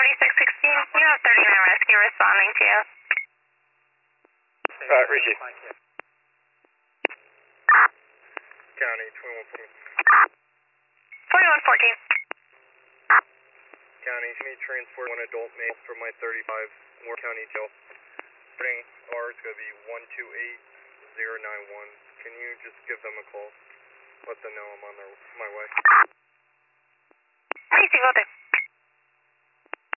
4616, you have 39 rescue responding to you. Receive. County 2114. 2114. County, me transport one adult male from my 35, Moore County Jail. Bring R is going to be 128091. Can you just give them a call? Let them know I'm on my way. Easy, will do.